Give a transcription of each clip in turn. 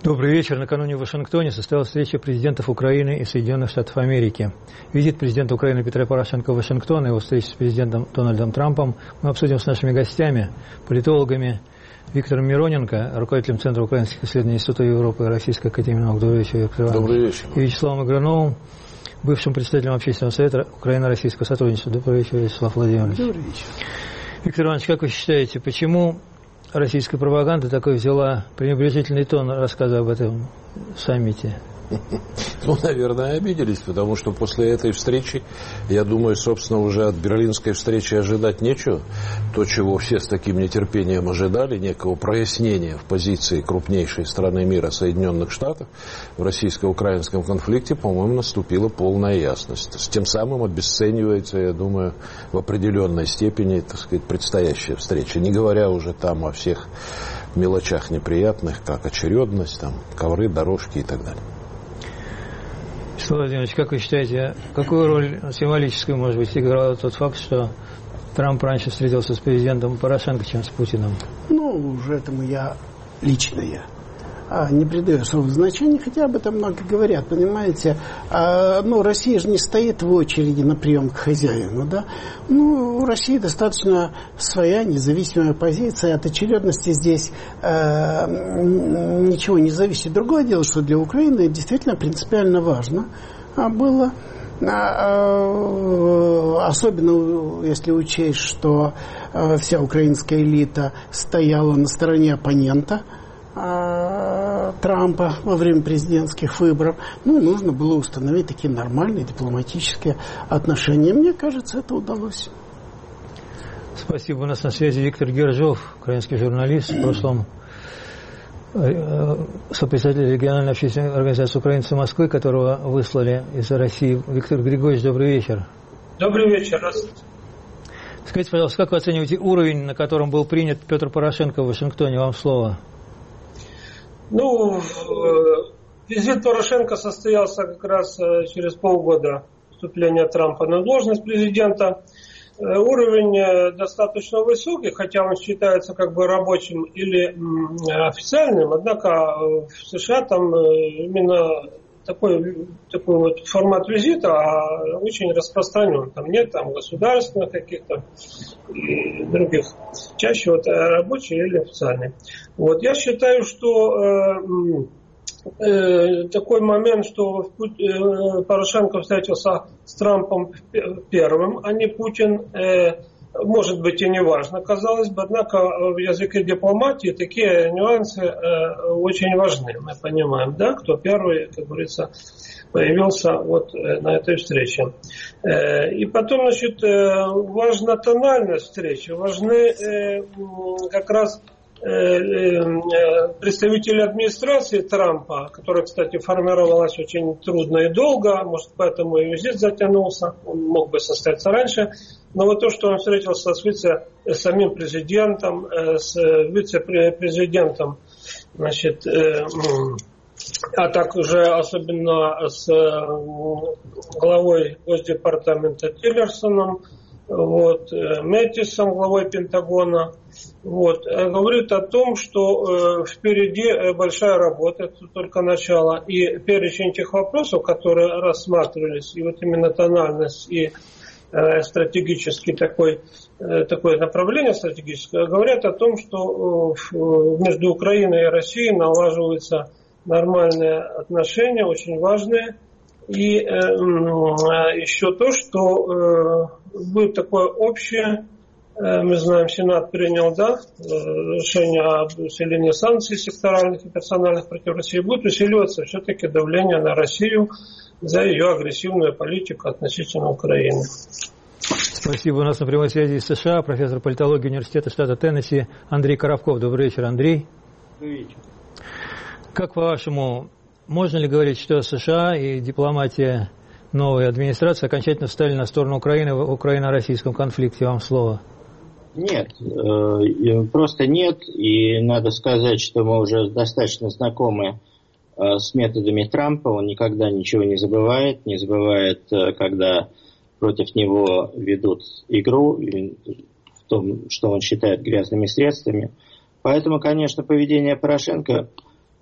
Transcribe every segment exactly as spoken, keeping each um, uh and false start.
Добрый вечер. Накануне в Вашингтоне состоялась встреча президентов Украины и Соединенных Штатов Америки. Визит президента Украины Петра Порошенко в Вашингтон и его встреча с президентом Дональдом Трампом мы обсудим с нашими гостями, политологами Виктором Мироненко, руководителем Центра украинских исследований Института Европы и Российской академии наук. Добрый вечер, Виктор Иванович. Добрый вечер. И Вячеславом Играновым, бывшим председателем Общественного совета Украино-Российского сотрудничества. Добрый вечер, Вячеслав Владимирович. Добрый вечер. Виктор Иванович, как вы считаете, почему российская пропаганда такой взяла пренебрежительный тон рассказа об этом саммите? Ну, наверное, обиделись, потому что после этой встречи, я думаю, собственно, уже от берлинской встречи ожидать нечего. То, чего все с таким нетерпением ожидали, некого прояснения в позиции крупнейшей страны мира, Соединенных Штатов, в российско-украинском конфликте, по-моему, наступила полная ясность. С тем самым обесценивается, я думаю, в определенной степени, так сказать, предстоящая встреча. Не говоря уже там о всех мелочах неприятных, как очередность, там, ковры, дорожки и так далее. Вячеслав Владимирович, как вы считаете, какую роль символическую, может быть, играл тот факт, что Трамп раньше встретился с президентом Порошенко, чем с Путиным? Ну, уже этому я, лично я, не придаю особого значения, хотя об этом много говорят, понимаете. А, ну, Россия же не стоит в очереди на прием к хозяину, да. Ну, у России достаточно своя независимая позиция, от очередности здесь э, ничего не зависит. Другое дело, что для Украины действительно принципиально важно было, особенно если учесть, что вся украинская элита стояла на стороне оппонента Трампа во время президентских выборов. Ну, нужно было установить такие нормальные дипломатические отношения. Мне кажется, это удалось. Спасибо. У нас на связи Виктор Гержов, украинский журналист, в прошлом сопредседатель региональной общественной организации «Украинцы Москвы», которого выслали из России. Виктор Григорьевич, добрый вечер. Добрый вечер. Скажите, пожалуйста, как вы оцениваете уровень, на котором был принят Петр Порошенко в Вашингтоне? Вам слово. Ну, визит Порошенко состоялся как раз через полгода вступления Трампа на должность президента. Уровень достаточно высокий, хотя он считается как бы рабочим или официальным, однако в США там именно такой, такой вот формат визита очень распространен. Там нет там государственных каких-то и других. Чаще вот рабочий или официальный. Вот я считаю, что э, э, такой момент, что э, Порошенко встретился с Трампом первым, а не Путин, э, может быть и не важно, казалось бы, однако в языке дипломатии такие нюансы э, очень важны. Мы понимаем, да, кто первый, как говорится, появился вот э, на этой встрече. Э, и потом, значит, э, важна тональность встречи, важны э, как раз представители администрации Трампа, которая, кстати, формировалась очень трудно и долго, может, поэтому и визит затянулся, он мог бы состояться раньше, но вот то, что он встретился с, вице, с самим президентом, с вице-президентом, значит, а так уже особенно с главой Госдепартамента Тиллерсоном, вот, Мэттисом, главой Пентагона, вот, говорит о том, что э, впереди большая работа, это только начало, и перечень тех вопросов, которые рассматривались, и вот именно тональность и э, стратегический такой, э, такое направление стратегическое, говорят о том, что э, между Украиной и Россией налаживаются нормальные отношения, очень важные. И э, еще то, что э, будет такое общее, э, мы знаем, Сенат принял, да, решение об усилении санкций секторальных и персональных против России, будет усиливаться все-таки давление на Россию за ее агрессивную политику относительно Украины. Спасибо. У нас на прямой связи из США профессор политологии университета штата Теннесси Андрей Коровков. Добрый вечер, Андрей. Добрый вечер. Как по-вашему, можно ли говорить, что США и дипломатия новой администрации окончательно встали на сторону Украины в украино-российском конфликте? Вам слово. Нет, просто нет. И надо сказать, что мы уже достаточно знакомы с методами Трампа. Он никогда ничего не забывает. Не забывает, когда против него ведут игру в том, что он считает грязными средствами. Поэтому, конечно, поведение Порошенко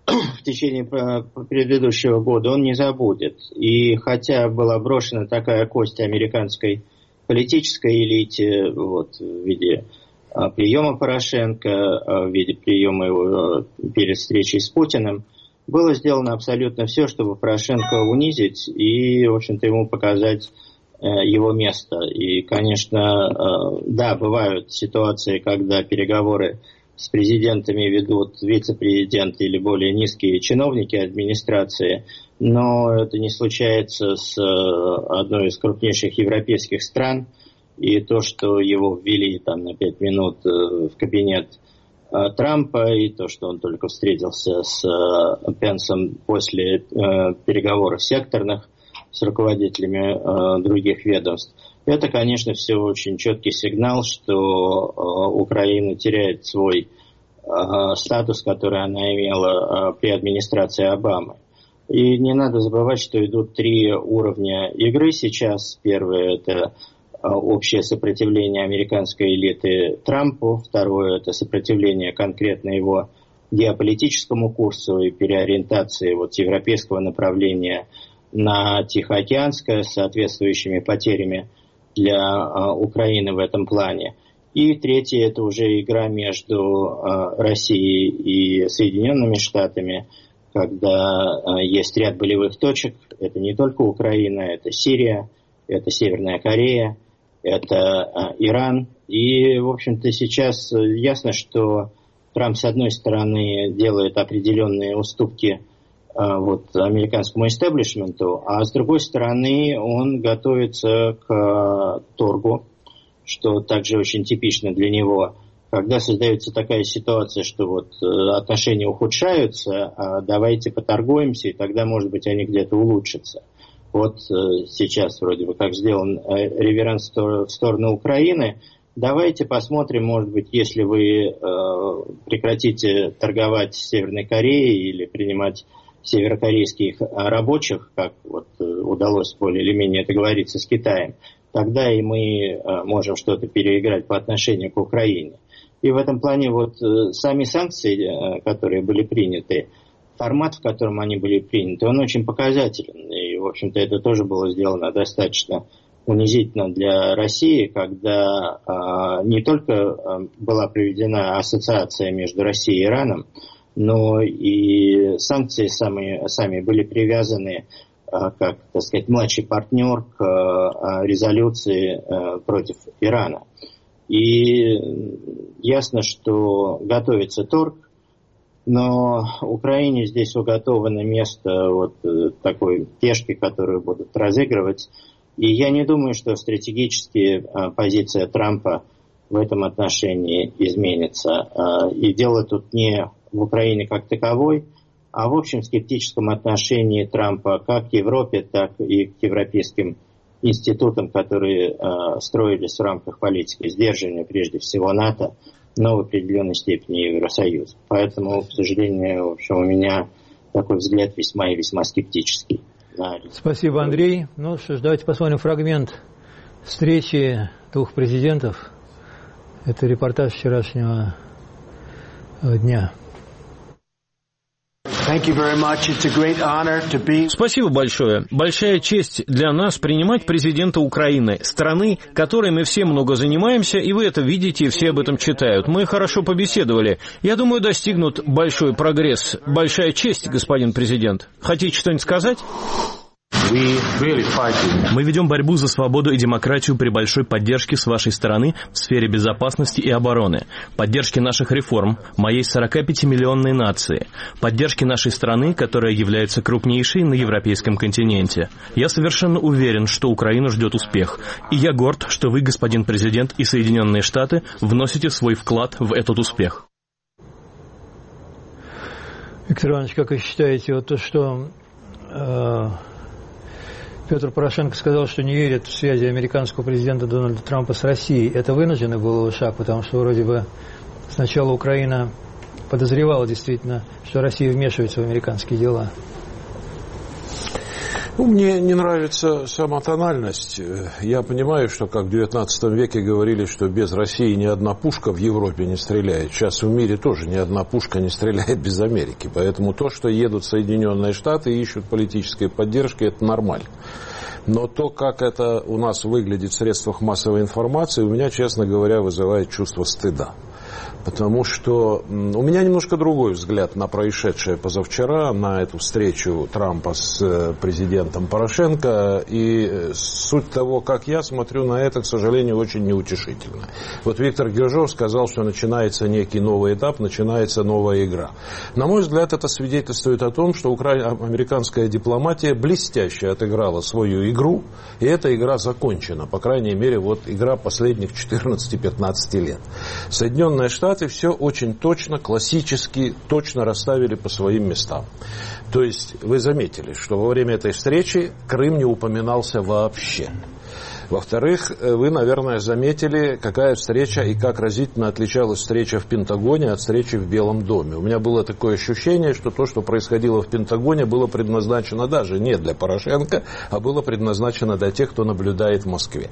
в течение предыдущего года, он не забудет. И хотя была брошена такая кость американской политической элите вот, в виде приема Порошенко, в виде приема его перед встречей с Путиным, было сделано абсолютно все, чтобы Порошенко унизить и, в общем-то, ему показать его место. И, конечно, да, бывают ситуации, когда переговоры с президентами ведут вице-президенты или более низкие чиновники администрации, но это не случается с одной из крупнейших европейских стран. И то, что его ввели там на пять минут в кабинет Трампа, и то, что он только встретился с Пенсом после переговоров секторных с руководителями других ведомств, это, конечно, все очень четкий сигнал, что Украина теряет свой статус, который она имела при администрации Обамы. И не надо забывать, что идут три уровня игры сейчас. Первое – это общее сопротивление американской элиты Трампу. Второе – это сопротивление конкретно его геополитическому курсу и переориентации вот европейского направления на Тихоокеанское с соответствующими потерями для а, Украины в этом плане. И третье – это уже игра между а, Россией и Соединенными Штатами, когда а, есть ряд болевых точек. Это не только Украина, это Сирия, это Северная Корея, это а, Иран. И, в общем-то, сейчас ясно, что Трамп, с одной стороны, делает определенные уступки вот, американскому истеблишменту, а с другой стороны он готовится к торгу, что также очень типично для него, когда создается такая ситуация, что вот отношения ухудшаются, а давайте поторгуемся, и тогда, может быть, они где-то улучшатся. Вот сейчас вроде бы как сделан реверанс в сторону Украины. Давайте посмотрим, может быть, если вы прекратите торговать с Северной Кореей или принимать северокорейских рабочих, как вот удалось более или менее договориться с Китаем, тогда и мы можем что-то переиграть по отношению к Украине. И в этом плане вот сами санкции, которые были приняты, формат, в котором они были приняты, он очень показателен. И, в общем-то, это тоже было сделано достаточно унизительно для России, когда а, не только а, была проведена ассоциация между Россией и Ираном, но и санкции сами, сами были привязаны а, как, так сказать, младший партнер к а, резолюции а, против Ирана. И ясно, что готовится торг, но Украине здесь уготовано место вот такой пешки, которую будут разыгрывать. И я не думаю, что стратегически а, позиция Трампа в этом отношении изменится. А, и дело тут не в Украине как таковой, а в общем скептическом отношении Трампа как к Европе, так и к европейским институтам, которые а, строились в рамках политики сдерживания, прежде всего НАТО, но в определенной степени Евросоюз. Поэтому, к сожалению, в общем, у меня такой взгляд весьма и весьма скептический. Спасибо, Андрей. Ну что ж, давайте посмотрим фрагмент встречи двух президентов. Это репортаж вчерашнего дня. Спасибо большое. Большая честь для нас принимать президента Украины, страны, которой мы все много занимаемся, и вы это видите, и все об этом читают. Мы хорошо побеседовали. Я думаю, достигнут большой прогресс. Большая честь, господин президент. Хотите что-нибудь сказать? Мы ведем борьбу за свободу и демократию при большой поддержке с вашей стороны в сфере безопасности и обороны, поддержке наших реформ, моей сорокапятимиллионной нации, поддержке нашей страны, которая является крупнейшей на европейском континенте. Я совершенно уверен, что Украину ждет успех, и я горд, что вы, господин президент, и Соединенные Штаты вносите свой вклад в этот успех. Виктор Иванович, как вы считаете, вот то, что э, Петр Порошенко сказал, что не верит в связи американского президента Дональда Трампа с Россией, это вынужденный был его шаг, потому что вроде бы сначала Украина подозревала действительно, что Россия вмешивается в американские дела. Ну, мне не нравится сама тональность. Я понимаю, что как в девятнадцатом веке говорили, что без России ни одна пушка в Европе не стреляет. Сейчас в мире тоже ни одна пушка не стреляет без Америки. Поэтому то, что едут Соединенные Штаты и ищут политической поддержки, это нормально. Но то, как это у нас выглядит в средствах массовой информации, у меня, честно говоря, вызывает чувство стыда. Потому что у меня немножко другой взгляд на происшедшее позавчера, на эту встречу Трампа с президентом Порошенко. И суть того, как я смотрю на это, к сожалению, очень неутешительно. Вот Виктор Гержов сказал, что начинается некий новый этап, начинается новая игра. На мой взгляд, это свидетельствует о том, что укра... американская дипломатия блестяще отыграла свою игру, и эта игра закончена. По крайней мере, вот игра последних четырнадцати-пятнадцати лет. Соединенные Штаты все очень точно, классически, точно расставили по своим местам. То есть вы заметили, что во время этой встречи Крым не упоминался вообще. Во-вторых, вы, наверное, заметили, какая встреча и как разительно отличалась встреча в Пентагоне от встречи в Белом доме. У меня было такое ощущение, что то, что происходило в Пентагоне, было предназначено даже не для Порошенко, а было предназначено для тех, кто наблюдает в Москве.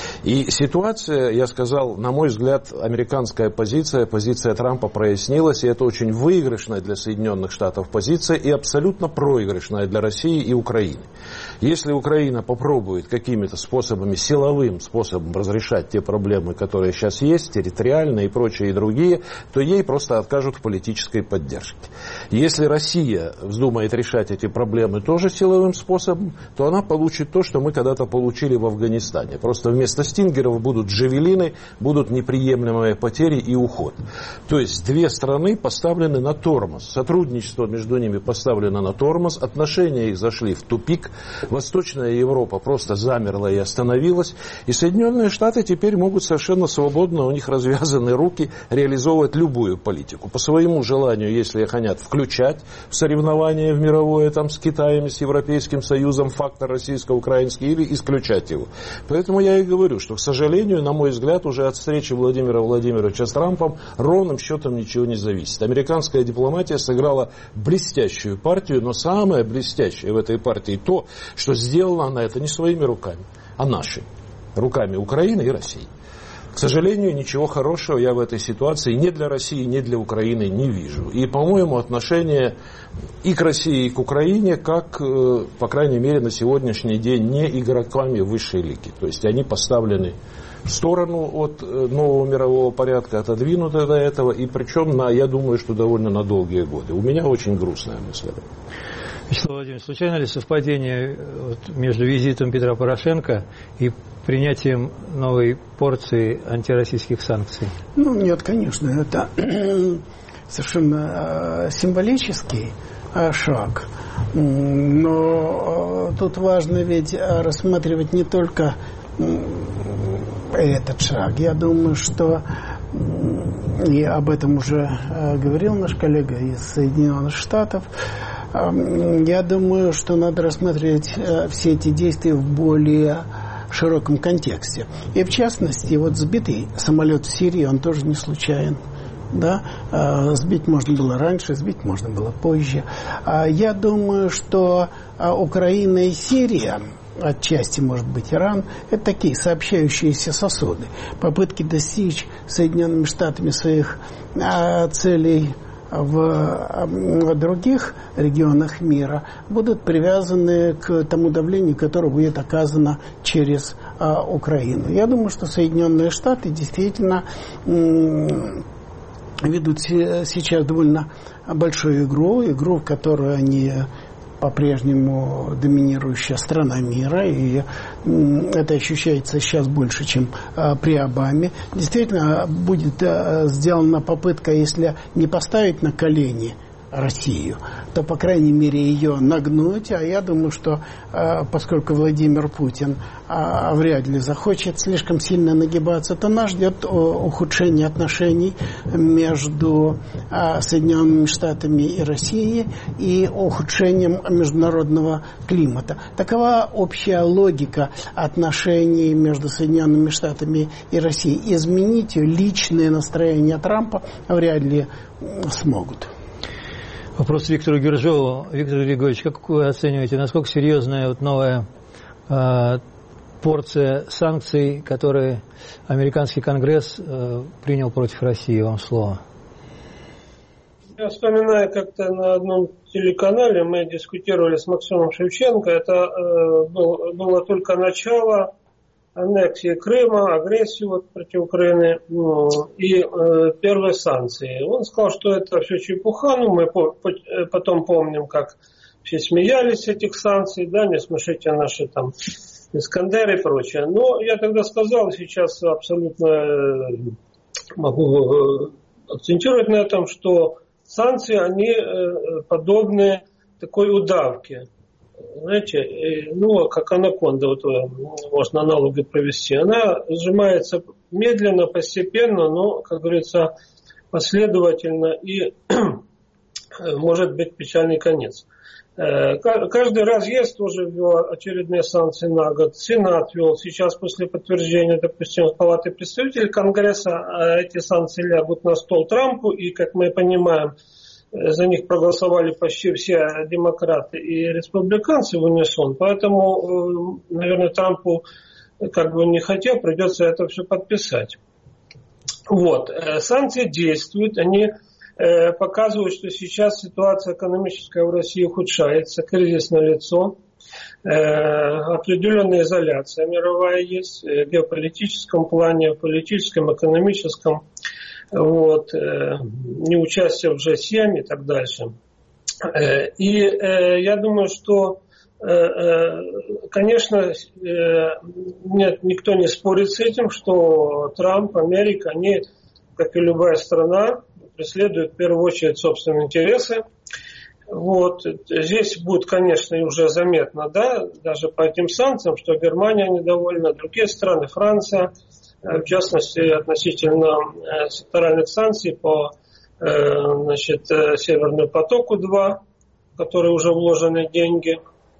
И ситуация, я сказал, на мой взгляд, американская позиция, позиция Трампа прояснилась, и это очень выигрышная для Соединенных Штатов позиция и абсолютно проигрышная для России и Украины. Если Украина попробует какими-то способами, силовым способом разрешать те проблемы, которые сейчас есть, территориальные и прочие и другие, то ей просто откажут в политической поддержке. Если Россия вздумает решать эти проблемы тоже силовым способом, то она получит то, что мы когда-то получили в Афганистане. Просто вместо стингеров будут джавелины, будут неприемлемые потери и уход. То есть две страны поставлены на тормоз. Сотрудничество между ними поставлено на тормоз, отношения их зашли в тупик. Восточная Европа просто замерла и остановилась. И Соединенные Штаты теперь могут совершенно свободно, у них развязаны руки, реализовывать любую политику. По своему желанию, если их хотят включать в соревнования в мировое там, с Китаем, с Европейским Союзом, фактор российско-украинский, или исключать его. Поэтому я и говорю, что, к сожалению, на мой взгляд, уже от встречи Владимира Владимировича с Трампом ровным счетом ничего не зависит. Американская дипломатия сыграла блестящую партию, но самое блестящее в этой партии то, что сделала она это не своими руками, а наши, руками Украины и России. К сожалению, ничего хорошего я в этой ситуации ни для России, ни для Украины не вижу. И, по-моему, отношение и к России, и к Украине, как, по крайней мере, на сегодняшний день, не игроками высшей лиги. То есть они поставлены в сторону от нового мирового порядка, отодвинуты до этого, и причем, на, я думаю, что довольно на долгие годы. У меня очень грустная мысль. Вячеслав Владимирович, случайно ли совпадение вот, между визитом Петра Порошенко и принятием новой порции антироссийских санкций? Ну, нет, конечно, это совершенно символический шаг. Но тут важно ведь рассматривать не только этот шаг. Я думаю, что, и об этом уже говорил наш коллега из Соединенных Штатов, я думаю, что надо рассматривать все эти действия в более широком контексте. И в частности, вот сбитый самолет в Сирии, он тоже не случайен. Да? Сбить можно было раньше, сбить можно было позже. Я думаю, что Украина и Сирия, отчасти, может быть, Иран, это такие сообщающиеся сосуды. Попытки достичь Соединенными Штатами своих целей в других регионах мира будут привязаны к тому давлению, которое будет оказано через а, Украину. Я думаю, что Соединенные Штаты действительно м- ведут се- сейчас довольно большую игру, игру, в которую они по-прежнему доминирующая страна мира, и это ощущается сейчас больше, чем а, при Обаме. Действительно, будет а, сделана попытка, если не поставить на колени Россию, то, по крайней мере, ее нагнуть. А я думаю, что поскольку Владимир Путин вряд ли захочет слишком сильно нагибаться, то нас ждет ухудшение отношений между Соединенными Штатами и Россией и ухудшением международного климата. Такова общая логика отношений между Соединенными Штатами и Россией. Изменить ее личные настроения Трампа вряд ли смогут. Вопрос Виктору Гержову. Виктор Григорьевич, как вы оцениваете, насколько серьезная вот новая э, порция санкций, которые американский Конгресс э, принял против России? Вам слово. Я вспоминаю, как-то на одном телеканале мы дискутировали с Максимом Шевченко. Это э, был, было только начало аннексии Крыма, агрессии вот против Украины ну, и э, первые санкции. Он сказал, что это все чепуха. Ну, мы по, по, потом помним, как все смеялись с этих санкций, да, не смешите наши там Искандеры и прочее. Но я тогда сказал, сейчас абсолютно могу акцентировать на этом, что санкции, они подобны такой удавке. Знаете, ну, как анаконда, вот, можно аналоги провести. Она сжимается медленно, постепенно, но, как говорится, последовательно и может быть печальный конец. Каждый раз есть тоже ввел очередные санкции на год. Сенат ввел. Сейчас после подтверждения, допустим, Палаты представителей Конгресса эти санкции лягут на стол Трампу. И, как мы понимаем, за них проголосовали почти все демократы и республиканцы в унисон. Поэтому, наверное, Трампу, как бы не хотел, придется это все подписать. Вот. Санкции действуют. Они показывают, что сейчас ситуация экономическая в России ухудшается, кризис налицо, определенная изоляция мировая есть, в геополитическом плане, в политическом, экономическом, вот, неучастие в джи семь и так дальше. И я думаю, что, конечно, нет, никто не спорит с этим, что Трамп, Америка, они, как и любая страна, преследуют в первую очередь собственные интересы. Вот. Здесь будет, конечно, и уже заметно, да, даже по этим санкциям, что Германия недовольна, другие страны, Франция, в частности, относительно секторальных санкций по значит, Северному потоку-два, в который уже вложены деньги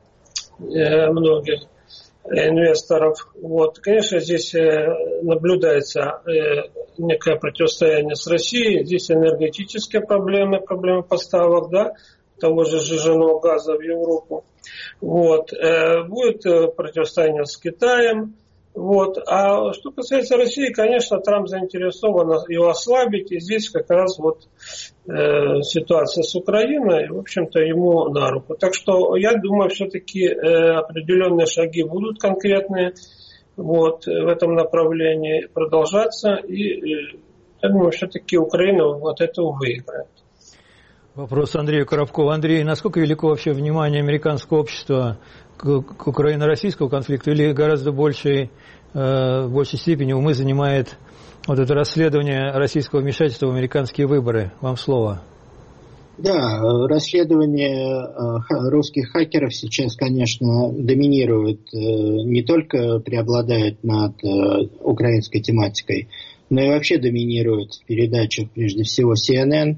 многих инвесторов. Вот. Конечно, здесь наблюдается некое противостояние с Россией. Здесь энергетические проблемы, проблемы поставок, да, того же сжиженного газа в Европу. Вот. Будет противостояние с Китаем. Вот. А что касается России, конечно, Трамп заинтересован его ослабить. И здесь как раз вот э, ситуация с Украиной, в общем-то, ему на руку. Так что я думаю, все-таки э, определенные шаги будут конкретные вот, в этом направлении продолжаться. И э, я думаю, все-таки Украина вот этого выиграет. Вопрос Андрею Коробкову. Андрей, насколько велико вообще внимание американского общества к, к украино-российскому конфликту, или гораздо большей, э, в большей степени умы занимает вот это расследование российского вмешательства в американские выборы? Вам слово. Да, расследование русских хакеров сейчас, конечно, доминирует, не только преобладает над украинской тематикой, но и вообще доминирует в передачах, прежде всего, си эн эн.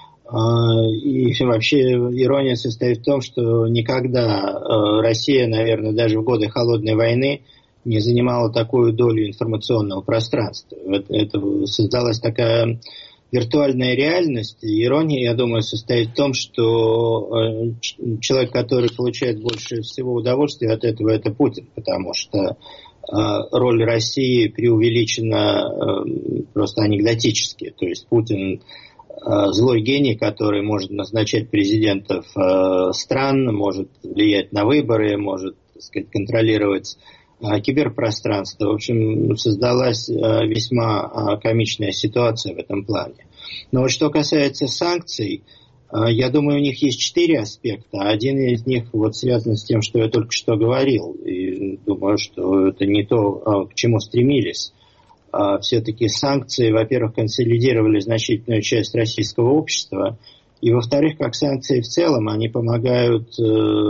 И вообще ирония состоит в том, что никогда Россия, наверное, даже в годы Холодной войны не занимала такую долю информационного пространства. Это создалась такая виртуальная реальность. Ирония, я думаю, состоит в том, что человек, который получает больше всего удовольствия от этого, это Путин, потому что роль России преувеличена просто анекдотически. То есть Путин злой гений, который может назначать президентов э, стран, может влиять на выборы, может, так сказать, контролировать э, киберпространство. В общем, создалась э, весьма э, комичная ситуация в этом плане. Но вот что касается санкций, э, я думаю, у них есть четыре аспекта. Один из них вот связан с тем, что я только что говорил. И думаю, что это не то, э, к чему стремились. Все-таки санкции, во-первых, консолидировали значительную часть российского общества, и, во-вторых, как санкции в целом, они помогают э, э,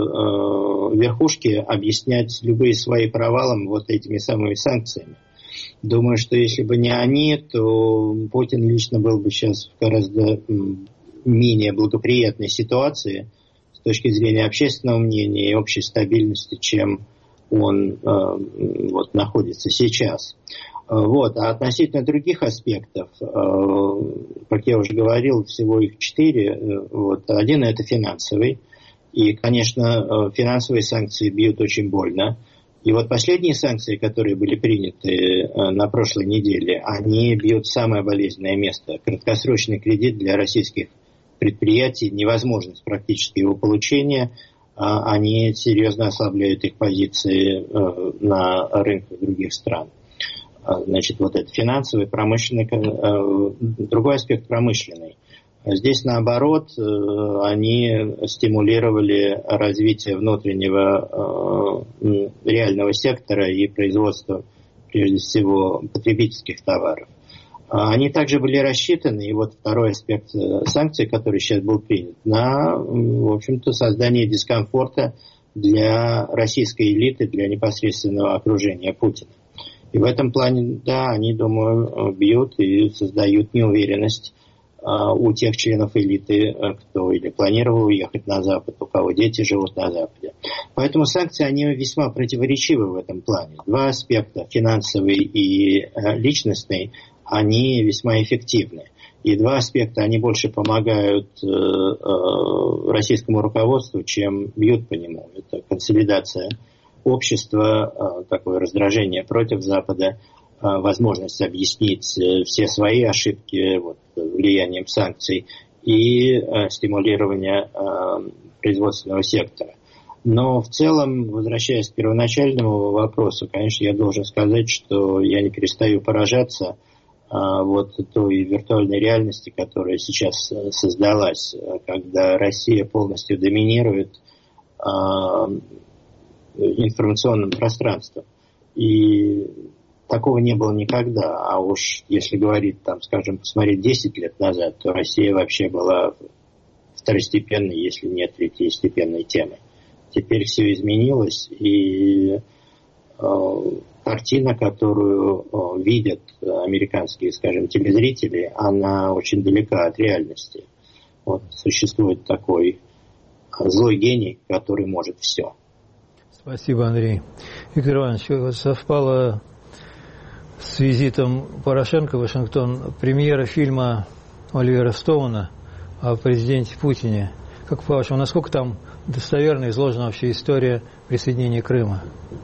верхушке объяснять любые свои провалы вот этими самыми санкциями. Думаю, что если бы не они, то Путин лично был бы сейчас в гораздо менее благоприятной ситуации с точки зрения общественного мнения и общей стабильности, чем он э, вот, находится сейчас. Вот. А относительно других аспектов, как я уже говорил, всего их четыре. Вот. Один – это финансовый. И, конечно, финансовые санкции бьют очень больно. И вот последние санкции, которые были приняты на прошлой неделе, они бьют в самое болезненное место. Краткосрочный кредит для российских предприятий, невозможность практически его получения, они серьезно ослабляют их позиции на рынках других стран. Значит, вот это финансовый, промышленный, другой аспект промышленный. Здесь, наоборот, они стимулировали развитие внутреннего реального сектора и производства, прежде всего, потребительских товаров. Они также были рассчитаны, и вот второй аспект санкций, который сейчас был принят, на, в общем-то, создание дискомфорта для российской элиты, для непосредственного окружения Путина. И в этом плане, да, они, думаю, бьют и создают неуверенность а, у тех членов элиты, кто или планировал уехать на Запад, у кого дети живут на Западе. Поэтому санкции, они весьма противоречивы в этом плане. Два аспекта, финансовый и а, личностный, они весьма эффективны. И два аспекта, они больше помогают э, э, российскому руководству, чем бьют по нему. Это консолидация общества, такое раздражение против Запада, возможность объяснить все свои ошибки вот, влиянием санкций и стимулирование производственного сектора. Но в целом, возвращаясь к первоначальному вопросу, конечно, я должен сказать, что я не перестаю поражаться вот той виртуальной реальности, которая сейчас создалась, когда Россия полностью доминирует информационным пространством. И такого не было никогда. А уж если говорить, там, скажем, посмотреть десять лет назад, то Россия вообще была второстепенной, если не третьестепенной темой. Теперь все изменилось, и э, картина, которую э, видят американские, скажем, телезрители, она очень далека от реальности. Вот существует такой злой гений, который может все. Спасибо, Андрей. Виктор Иванович, совпало с визитом Порошенко в Вашингтон премьера фильма Оливера Стоуна о президенте Путине. Как по-вашему, насколько там достоверно изложена вообще история присоединения Крыма?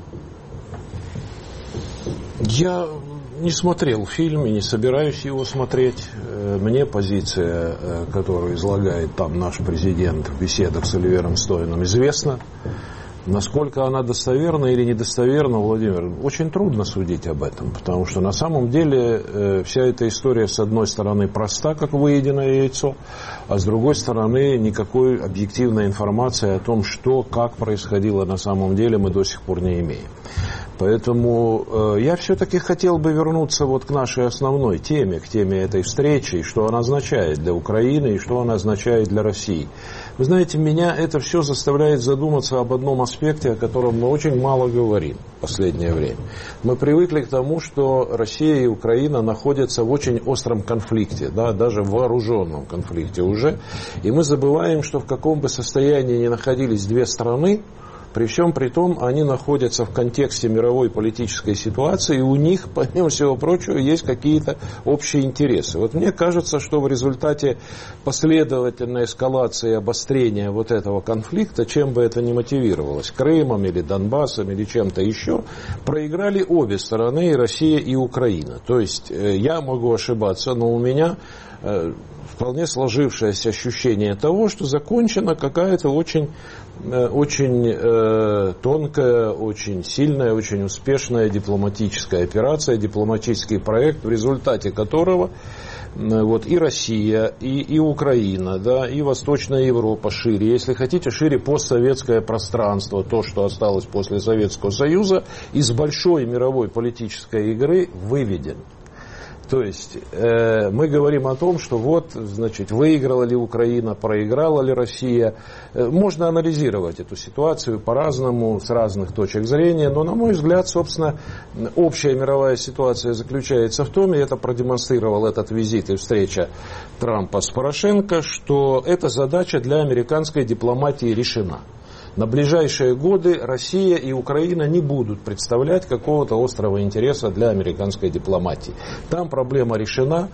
Я не смотрел фильм и не собираюсь его смотреть. Мне позиция, которую излагает там наш президент в беседах с Оливером Стоуном, известна. Насколько она достоверна или недостоверна, Владимир, очень трудно судить об этом, потому что на самом деле э, вся эта история, с одной стороны, проста, как выеденное яйцо, а с другой стороны, никакой объективной информации о том, что, как происходило на самом деле, мы до сих пор не имеем. Поэтому э, я все-таки хотел бы вернуться вот к нашей основной теме, к теме этой встречи, и что она означает для Украины, и что она означает для России. Вы знаете, меня это все заставляет задуматься об одном аспекте, о котором мы очень мало говорим в последнее время. Мы привыкли к тому, что Россия и Украина находятся в очень остром конфликте, да, даже в вооруженном конфликте уже, и мы забываем, что в каком бы состоянии ни находились две страны, при всем при том, они находятся в контексте мировой политической ситуации, и у них, помимо всего прочего, есть какие-то общие интересы. Вот мне кажется, что в результате последовательной эскалации и обострения вот этого конфликта, чем бы это ни мотивировалось, Крымом или Донбассом или чем-то еще, проиграли обе стороны, и Россия, и Украина. То есть я могу ошибаться, но у меня вполне сложившееся ощущение того, что закончена какая-то очень, очень э, тонкая, очень сильная, очень успешная дипломатическая операция, дипломатический проект, в результате которого вот, и Россия, и, и Украина, да, и Восточная Европа шире, если хотите, шире постсоветское пространство, то, что осталось после Советского Союза, из большой мировой политической игры выведен. То есть э, мы говорим о том, что вот, значит, выиграла ли Украина, проиграла ли Россия. Э, можно анализировать эту ситуацию по-разному, с разных точек зрения, но, на мой взгляд, собственно, общая мировая ситуация заключается в том, и это продемонстрировал этот визит и встреча Трампа с Порошенко, что эта задача для американской дипломатии решена. На ближайшие годы Россия и Украина не будут представлять какого-то острого интереса для американской дипломатии. Там проблема решена.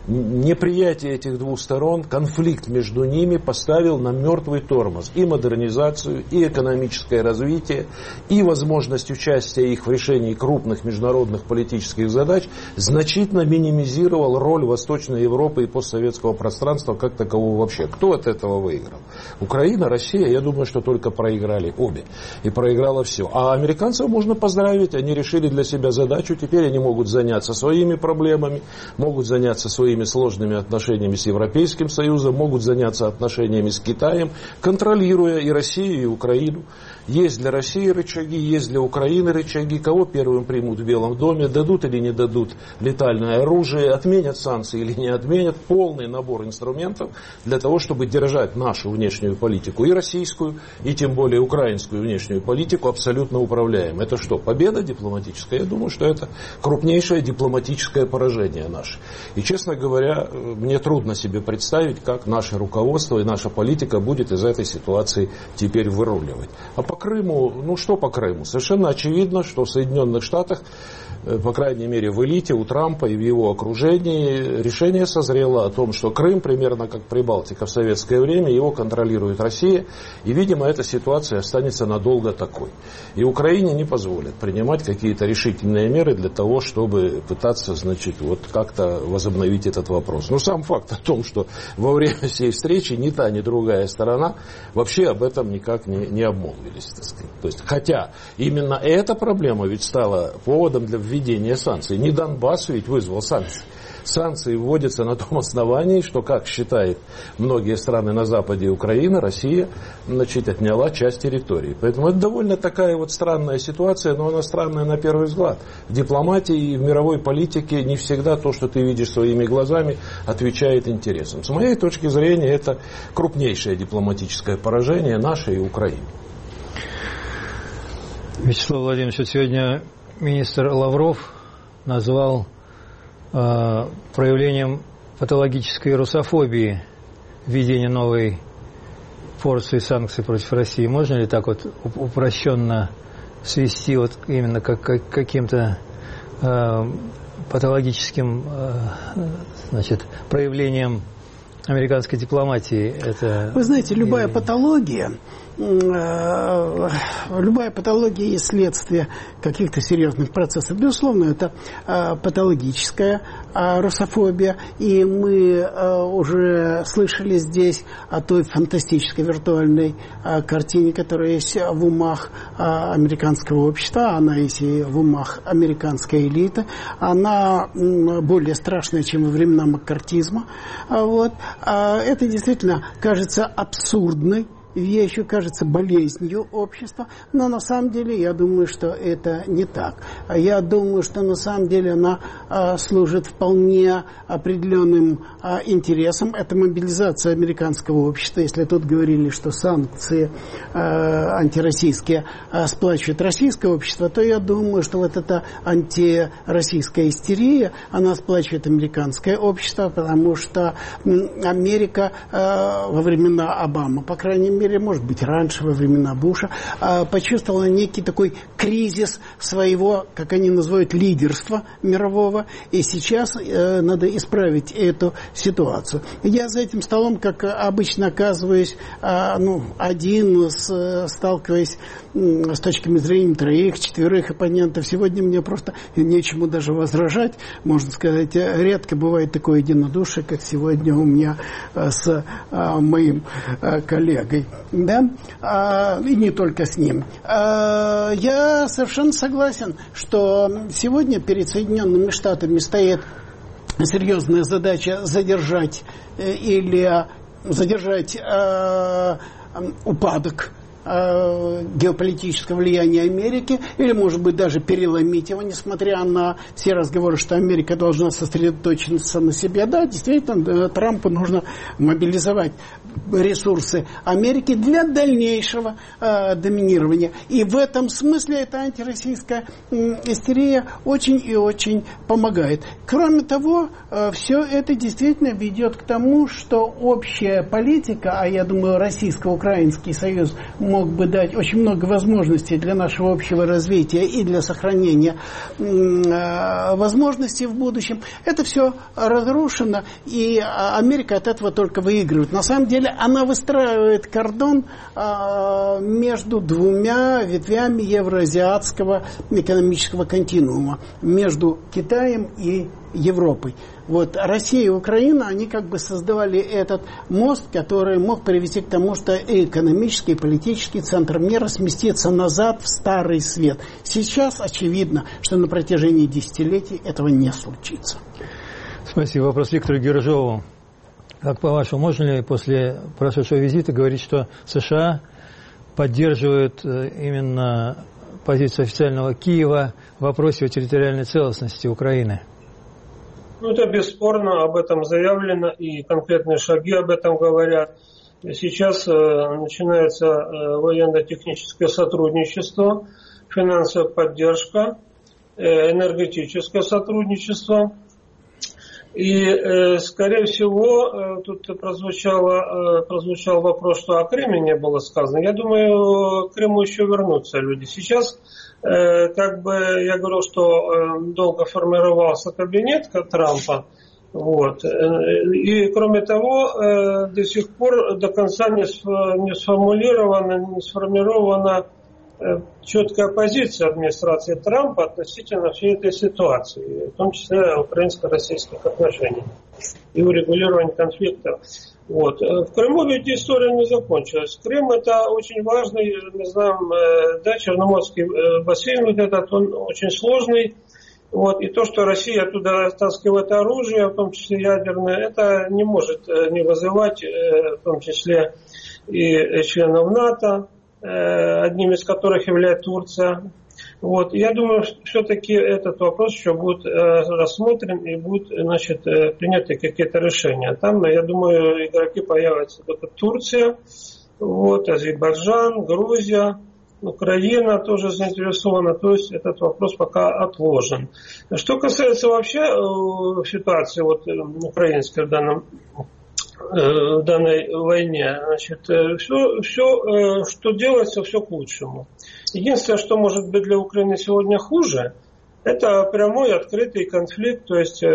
Неприятие этих двух сторон, конфликт между ними поставил на мертвый тормоз и модернизацию, и экономическое развитие, и возможность участия их в решении крупных международных политических задач значительно минимизировал роль Восточной Европы и постсоветского пространства как такового вообще. Кто от этого выиграл? Украина, Россия, я думаю, что только проиграли обе. И проиграло все. А американцев можно поздравить, они решили для себя задачу, теперь они могут заняться своими проблемами, могут заняться своими сложными отношениями с Европейским Союзом, могут заняться отношениями с Китаем, контролируя и Россию, и Украину. Есть для России рычаги, есть для Украины рычаги. Кого первым примут в Белом доме, дадут или не дадут летальное оружие, отменят санкции или не отменят. Полный набор инструментов для того, чтобы держать нашу внешнюю политику, и российскую, и тем более украинскую внешнюю политику абсолютно управляем. Это что, победа дипломатическая? Я думаю, что это крупнейшее дипломатическое поражение наше. И, честно говоря, мне трудно себе представить, как наше руководство и наша политика будет из этой ситуации теперь выруливать. А по Крыму, ну что по Крыму? Совершенно очевидно, что в Соединенных Штатах, по крайней мере в элите, у Трампа и в его окружении решение созрело о том, что Крым, примерно как Прибалтика в советское время, его контролирует Россия, и, видимо, эта ситуация останется надолго такой. И Украине не позволят принимать какие-то решительные меры для того, чтобы пытаться, значит, вот как-то возобновить этот вопрос. Но сам факт о том, что во время всей встречи ни та, ни другая сторона вообще об этом никак не, не обмолвились, так сказать. То есть, хотя именно эта проблема ведь стала поводом для введения санкций. Не Донбасс ведь вызвал санкции. Санкции вводятся на том основании, что, как считают многие страны на западе Украины, Россия, значит, отняла часть территории. Поэтому это довольно такая вот странная ситуация, но она странная на первый взгляд. В дипломатии и в мировой политике не всегда то, что ты видишь своими глазами, отвечает интересам. С моей точки зрения, это крупнейшее дипломатическое поражение нашей и Украины. Вячеслав Владимирович, вот сегодня министр Лавров назвал э, проявлением патологической русофобии введение новой порции санкций против России. Можно ли так вот упрощенно свести вот именно как, как каким-то э, патологическим э, значит, проявлением американской дипломатии? Это... Вы знаете, любая патология, любая патология есть следствие каких-то серьезных процессов. Безусловно, это патологическая русофобия. И мы уже слышали здесь о той фантастической виртуальной картине, которая есть в умах американского общества. Она есть и в умах американской элиты. Она более страшная, чем во времена маккартизма. Вот. Это действительно кажется абсурдной вещью, кажется болезнью общества, но на самом деле я думаю, что это не так. Я думаю, что на самом деле она а, служит вполне определенным а, интересам. Это мобилизация американского общества. Если тут говорили, что санкции а, антироссийские а, сплачивает российское общество, то я думаю, что вот эта антироссийская истерия, она сплачивает американское общество, потому что Америка а, во времена Обамы, по крайней мере, может быть, раньше, во времена Буша, почувствовала некий такой кризис своего, как они называют, лидерства мирового, и сейчас надо исправить эту ситуацию. Я за этим столом, как обычно, оказываюсь ну, один, сталкиваясь с точками зрения троих, четверых оппонентов. Сегодня мне просто нечему даже возражать, можно сказать. Редко бывает такое единодушие, как сегодня у меня с моим коллегой. Да? А, и не только с ним. А, я совершенно согласен, что сегодня перед Соединенными Штатами стоит серьезная задача задержать э, или задержать э, упадок геополитического влияния Америки, или, может быть, даже переломить его, несмотря на все разговоры, что Америка должна сосредоточиться на себе. Да, действительно, Трампу нужно мобилизовать ресурсы Америки для дальнейшего э, доминирования. И в этом смысле эта антироссийская э, истерия очень и очень помогает. Кроме того, э, все это действительно ведет к тому, что общая политика, а я думаю, Российско-Украинский союз мог бы дать очень много возможностей для нашего общего развития и для сохранения возможностей в будущем, это все разрушено, и Америка от этого только выигрывает. На самом деле она выстраивает кордон между двумя ветвями евроазиатского экономического континуума, между Китаем и Европой. Вот Россия и Украина, они как бы создавали этот мост, который мог привести к тому, что и экономический, и политический центр мира сместится назад в Старый Свет. Сейчас очевидно, что на протяжении десятилетий этого не случится. Спасибо. Вопрос Виктору Гержову. Как по-вашему, можно ли после прошедшего визита говорить, что США поддерживают именно позицию официального Киева в вопросе о территориальной целостности Украины? Ну, это бесспорно, об этом заявлено, и конкретные шаги об этом говорят. Сейчас э, начинается э, военно-техническое сотрудничество, финансовая поддержка, э, энергетическое сотрудничество. И, э, скорее всего, э, тут прозвучало, э, прозвучал вопрос, что о Крыме не было сказано. Я думаю, к Крыму еще вернутся люди. Сейчас, э, как бы, я говорил, что э, долго формировался кабинет Трампа. Вот. И, кроме того, э, до сих пор до конца не, не сформулирована, не сформирована четкая позиция администрации Трампа относительно всей этой ситуации, в том числе украинско-российских отношений и урегулирования конфликта. Вот. В Крыму ведь история не закончилась. Крым — это очень важный, мы знаем, да, Черноморский бассейн, вот этот, он очень сложный. Вот. И то, что Россия оттуда стаскивает оружие, в том числе ядерное, это не может не вызывать, в том числе и членов НАТО, одним из которых является Турция. Вот. Я думаю, что все-таки этот вопрос еще будет рассмотрен и будут, значит, приняты какие-то решения. Там, я думаю, игроки появятся только Турция, вот, Азербайджан, Грузия, Украина тоже заинтересована. То есть этот вопрос пока отложен. Что касается вообще ситуации вот, украинской в данном в данной войне, значит, все, все, что делается, все к лучшему. Единственное, что может быть для Украины сегодня хуже, это прямой открытый конфликт, то есть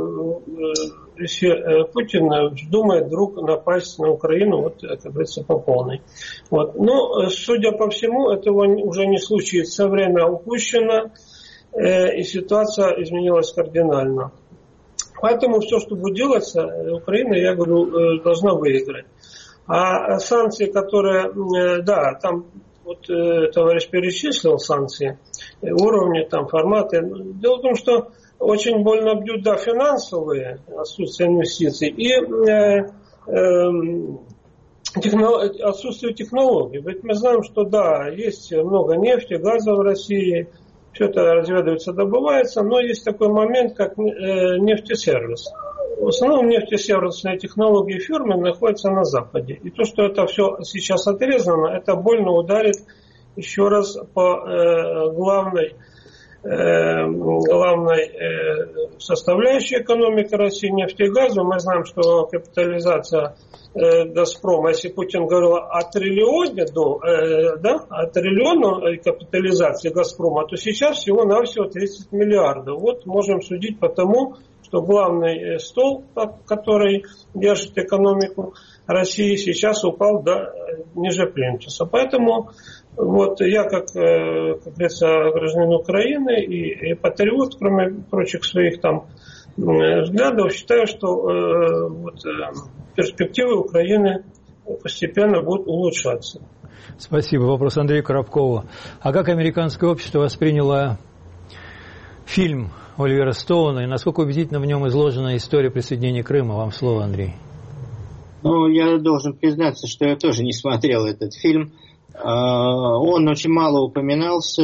если Путин вздумает вдруг напасть на Украину, вот, как говорится, по полной. Вот. Но, судя по всему, этого уже не случится, время упущено, и ситуация изменилась кардинально. Поэтому все, что будет делаться, Украина, я говорю, должна выиграть. А санкции, которые, да, там вот товарищ перечислил санкции, уровни, там, форматы. Дело в том, что очень больно бьют, да, финансовые, отсутствие инвестиций, и э, э, техно, отсутствие технологий. Ведь мы знаем, что, да, есть много нефти, газа в России, все это разведывается, добывается, но есть такой момент, как нефтесервис. В основном нефтесервисные технологии фирмы находятся на Западе. И то, что это все сейчас отрезано, это больно ударит еще раз по э, главной, э, главной э, составляющей экономики России, нефти и газу. Мы знаем, что капитализация Газпрома, если Путин говорил о триллионе, до, э, да, о триллионе капитализации Газпрома, то сейчас всего-навсего тридцать миллиардов. Вот можем судить по тому, что главный стол, который держит экономику России, сейчас упал до ниже плинтуса. Поэтому вот я, как, как говорится, гражданин Украины и, и патриот, кроме прочих своих там взглядов, считаю, что э, вот, э, перспективы Украины постепенно будут улучшаться. Спасибо. Вопрос Андрею Коробкову. А как американское общество восприняло фильм Оливера Стоуна и насколько убедительно в нем изложена история присоединения Крыма? Вам слово, Андрей. Ну, я должен признаться, что я тоже не смотрел этот фильм. Он очень мало упоминался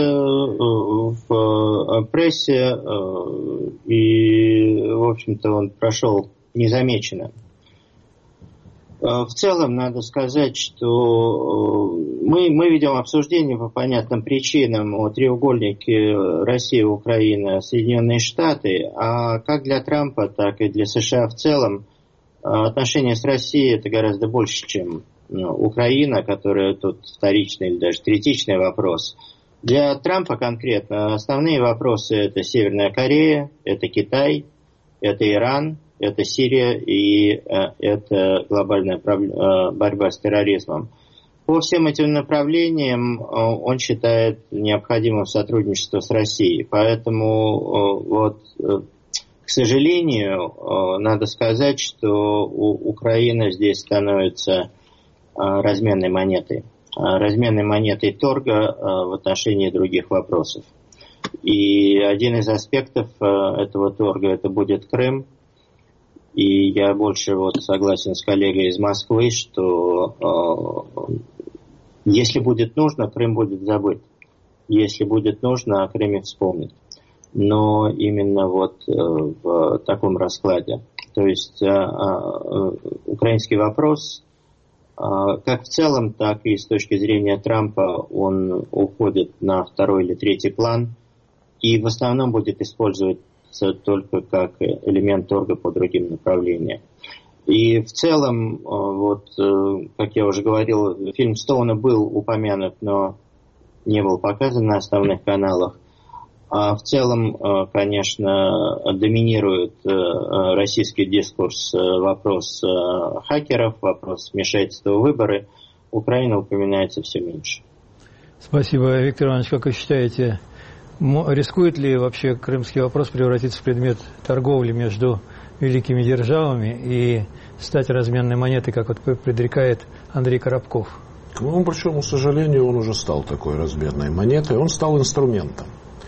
в прессе, и, в общем-то, он прошел незамеченным. В целом, надо сказать, что мы, мы ведем обсуждение по понятным причинам о треугольнике Россия, Украина, Соединенные Штаты, а как для Трампа, так и для США в целом отношения с Россией — это гораздо больше, чем Украина, которая тут вторичный или даже третичный вопрос. Для Трампа конкретно основные вопросы это Северная Корея, это Китай, это Иран, это Сирия и это глобальная борьба с терроризмом. По всем этим направлениям он считает необходимым сотрудничество с Россией. Поэтому, вот, к сожалению, надо сказать, что Украина здесь становится разменной монетой. разменной монетой торга в отношении других вопросов. И один из аспектов этого торга это будет Крым. И я больше вот согласен с коллегой из Москвы, что э, если будет нужно, Крым будет забыт. Если будет нужно, о Крыме вспомнят. Но именно вот э, в таком раскладе. То есть э, э, украинский вопрос, э, как в целом, так и с точки зрения Трампа, он уходит на второй или третий план. И в основном будет использовать только как элемент торга по другим направлениям. И в целом, вот, как я уже говорил, фильм Стоуна был упомянут, но не был показан на основных каналах. А в целом, конечно, доминирует российский дискурс вопрос хакеров, вопрос вмешательства в выборы. Украина упоминается все меньше. Спасибо, Виктор Иванович. Как вы считаете, рискует ли вообще крымский вопрос превратиться в предмет торговли между великими державами и стать разменной монетой, как вот предрекает Андрей Коробков? К моему большому сожалению, он уже стал такой разменной монетой. Он стал инструментом.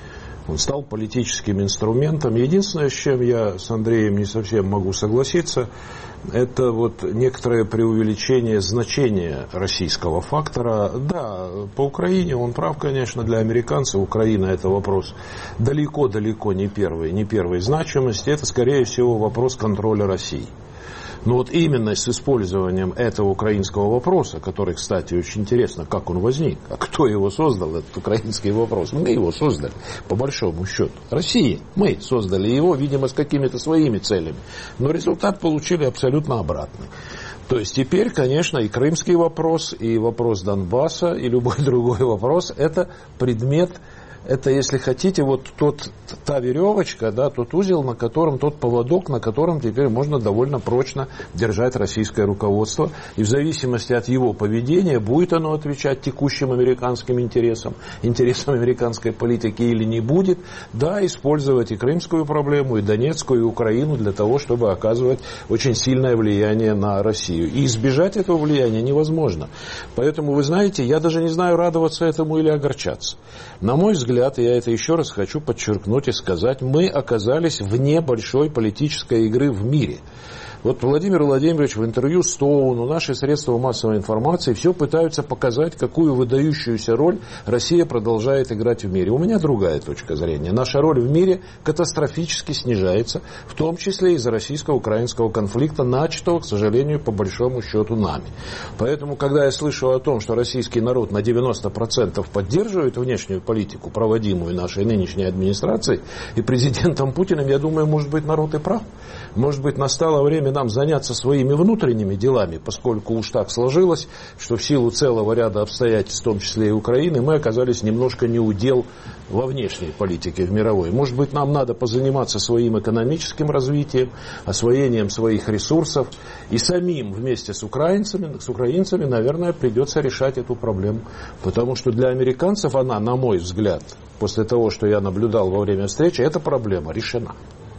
Он стал политическим инструментом. Единственное, с чем я с Андреем не совсем могу согласиться, это вот некоторое преувеличение значения российского фактора. Да, по Украине он прав, конечно, для американцев Украина это вопрос далеко-далеко не первой, не первой значимости. Это, скорее всего, вопрос контроля России. Но вот именно с использованием этого украинского вопроса, который, кстати, очень интересно, как он возник, а кто его создал, этот украинский вопрос, мы его создали, по большому счету. Россия, мы создали его, видимо, с какими-то своими целями. Но результат получили абсолютно обратный. То есть теперь, конечно, и крымский вопрос, и вопрос Донбасса, и любой другой вопрос, это предмет. Это, если хотите, вот тот, та веревочка, да, тот узел, на котором, тот поводок, на котором теперь можно довольно прочно держать российское руководство. И в зависимости от его поведения, будет оно отвечать текущим американским интересам, интересам американской политики или не будет, да, использовать и крымскую проблему, и Донецкую, и Украину для того, чтобы оказывать очень сильное влияние на Россию. И избежать этого влияния невозможно. Поэтому, вы знаете, я даже не знаю, радоваться этому или огорчаться. На мой взгляд, я это еще раз хочу подчеркнуть и сказать, мы оказались вне большой политической игры в мире. Вот Владимир Владимирович в интервью Стоуну, наши средства массовой информации все пытаются показать, какую выдающуюся роль Россия продолжает играть в мире. У меня другая точка зрения. Наша роль в мире катастрофически снижается, в том числе из-за российско-украинского конфликта, начатого, к сожалению, по большому счету нами. Поэтому, когда я слышу о том, что российский народ на девяносто процентов поддерживает внешнюю политику, проводимую нашей нынешней администрацией и президентом Путиным, я думаю, может быть, народ и прав. Может быть, настало время нам заняться своими внутренними делами, поскольку уж так сложилось, что в силу целого ряда обстоятельств, в том числе и Украины, мы оказались немножко неудел во внешней политике, в мировой. Может быть, нам надо позаниматься своим экономическим развитием, освоением своих ресурсов, и самим вместе с украинцами, с украинцами, наверное, придется решать эту проблему. Потому что для американцев она, на мой взгляд, после того, что я наблюдал во время встречи, эта проблема решена.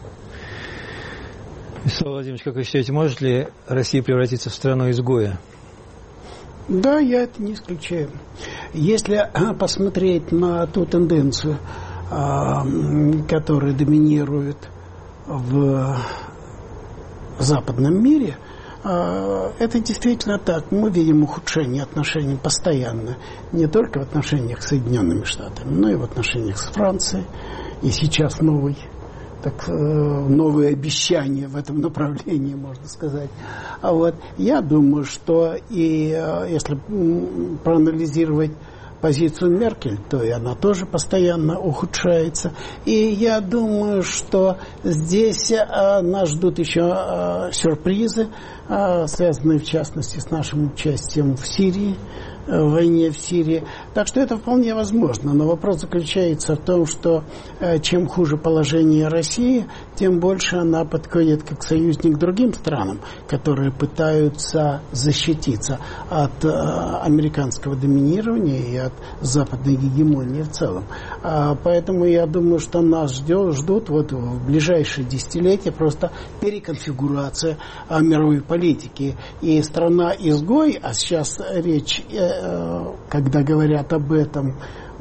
Вячеслав Владимирович, как вы считаете, может ли Россия превратиться в страну-изгоя? Да, я это не исключаю. Если посмотреть на ту тенденцию, которая доминирует в западном мире, это действительно так. Мы видим ухудшение отношений постоянно. Не только в отношениях с Соединенными Штатами, но и в отношениях с Францией. И сейчас новый так, новые обещания в этом направлении, можно сказать. А вот я думаю, что и если проанализировать позицию Меркель, то и она тоже постоянно ухудшается. И я думаю, что здесь а, нас ждут еще а, сюрпризы, а, связанные в частности с нашим участием в Сирии, в войне в Сирии. Так что это вполне возможно. Но вопрос заключается в том, что э, чем хуже положение России, тем больше она подходит как союзник к другим странам, которые пытаются защититься от э, американского доминирования и от западной гегемонии в целом. А, поэтому я думаю, что нас ждет, ждут вот в ближайшие десятилетия просто переконфигурация а, мировой политики. И страна-изгой, а сейчас речь... Э, когда говорят об этом,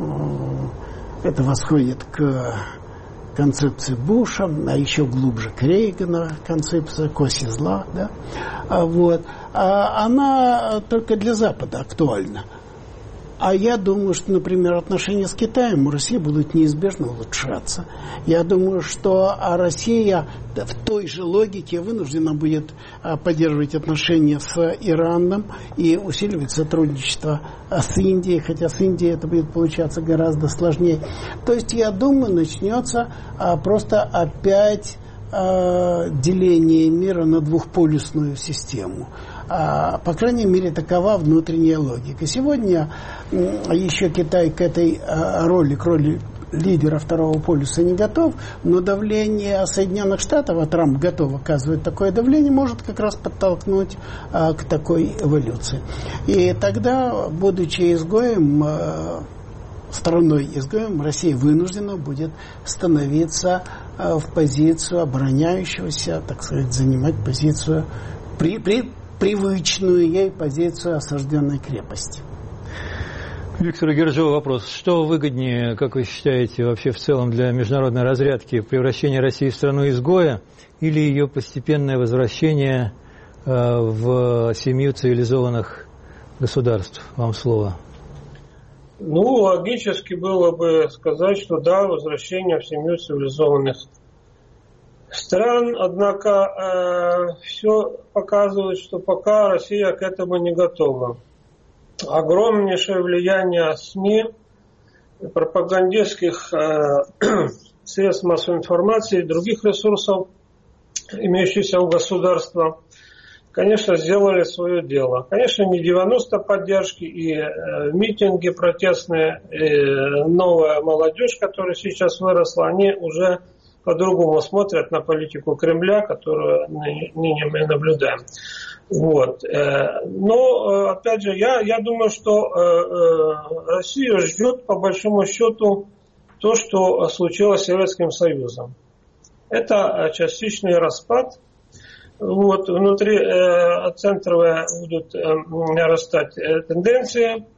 это восходит к концепции Буша, а еще глубже к Рейгану концепция к оси зла, да? Вот. А она только для Запада актуальна. А я думаю, что, например, отношения с Китаем у России будут неизбежно улучшаться. Я думаю, что Россия в той же логике вынуждена будет поддерживать отношения с Ираном и усиливать сотрудничество с Индией, хотя с Индией это будет получаться гораздо сложнее. То есть, я думаю, начнется просто опять деление мира на двухполюсную систему. А, по крайней мере, такова внутренняя логика. Сегодня еще Китай к этой а, роли, к роли лидера второго полюса не готов, но давление Соединенных Штатов, а Трамп готов оказывать такое давление, может как раз подтолкнуть а, к такой эволюции. И тогда, будучи изгоем, а, страной-изгоем, Россия вынуждена будет становиться а, в позицию обороняющегося, так сказать, занимать позицию при, при привычную ей позицию осажденной крепости. Виктору Гержову вопрос. Что выгоднее, как вы считаете, вообще в целом для международной разрядки? Превращение России в страну-изгоя или ее постепенное возвращение э, в семью цивилизованных государств? Вам слово. Ну, логически было бы сказать, что да, возвращение в семью цивилизованных стран, однако э, все показывает, что пока Россия к этому не готова. Огромнейшее влияние СМИ, пропагандистских э, средств массовой информации и других ресурсов, имеющихся у государства, конечно, сделали свое дело. Конечно, не девяносто поддержки и э, митинги протестные, и новая молодежь, которая сейчас выросла, они уже по-другому смотрят на политику Кремля, которую ныне мы наблюдаем. Вот. Но, опять же, я, я думаю, что Россию ждет, по большому счету, то, что случилось с Советским Союзом. Это частичный распад. Вот. Внутри центровые будут нарастать тенденции.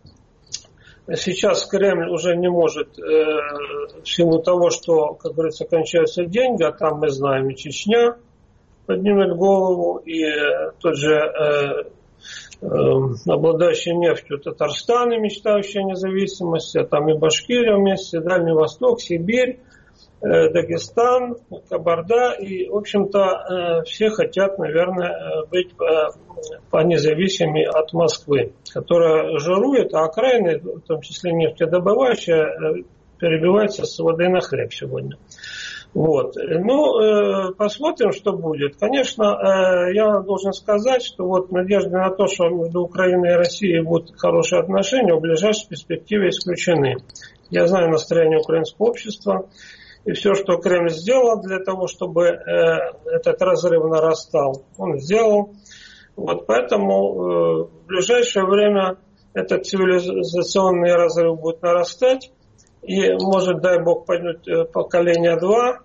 Сейчас Кремль уже не может, э, в силу того, что, как говорится, кончаются деньги, а там, мы знаем, и Чечня поднимет голову, и э, тот же э, э, обладающий нефтью Татарстан, и мечтающий о независимости, а там и Башкирия вместе, Дальний Восток, Сибирь, э, Дагестан, Кабарда, и, в общем-то, э, все хотят, наверное, быть э, понезависимыми от Москвы, которая жирует, а окраины, в том числе нефтедобывающая, перебивается с воды на хлеб сегодня. Вот. Ну, э, посмотрим, что будет. Конечно, э, я должен сказать, что вот надежды на то, что между Украиной и Россией будут хорошие отношения, в ближайшей перспективе исключены. Я знаю настроение украинского общества, и все, что Кремль сделал для того, чтобы э, этот разрыв нарастал, он сделал. Вот поэтому э, в ближайшее время этот цивилизационный разрыв будет нарастать. И может, дай Бог, пойдет поколение два,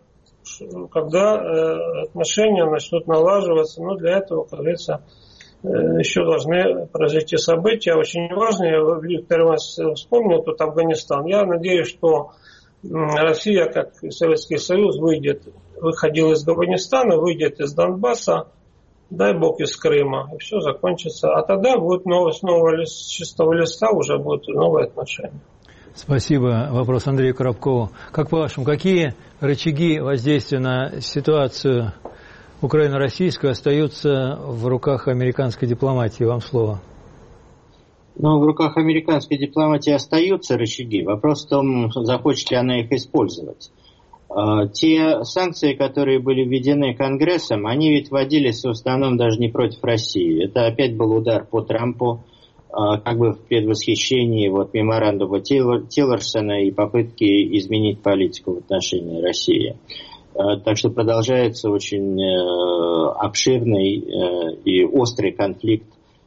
когда э, отношения начнут налаживаться. Но для этого, как говорится, э, еще должны произойти события очень важные. Виктор Иванович вспомнил тут Афганистан. Я надеюсь, что э, Россия, как и Советский Союз, выйдет, выходил из Афганистана, выйдет из Донбасса, дай Бог, из Крыма, и все закончится. А тогда будет новое, с нового листа, с чистого листа уже будут новые отношения. Спасибо. Вопрос Андрею Коробкову. Как по-вашему, какие рычаги воздействия на ситуацию украино-российскую остаются в руках американской дипломатии? Вам слово. Но в руках американской дипломатии остаются рычаги. Вопрос в том, захочет ли она их использовать. Те санкции, которые были введены Конгрессом, они ведь вводились в основном даже не против России. Это опять был удар по Трампу, как бы в предвосхищении вот меморандума Тиллерсона и попытки изменить политику в отношении России. Так что продолжается очень обширный и острый конфликт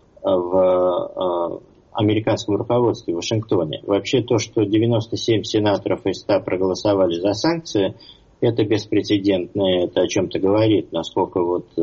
в американском руководстве в Вашингтоне. Вообще то, что девяносто семь сенаторов из ста проголосовали за санкции, это беспрецедентно, это о чем-то говорит, насколько вот э,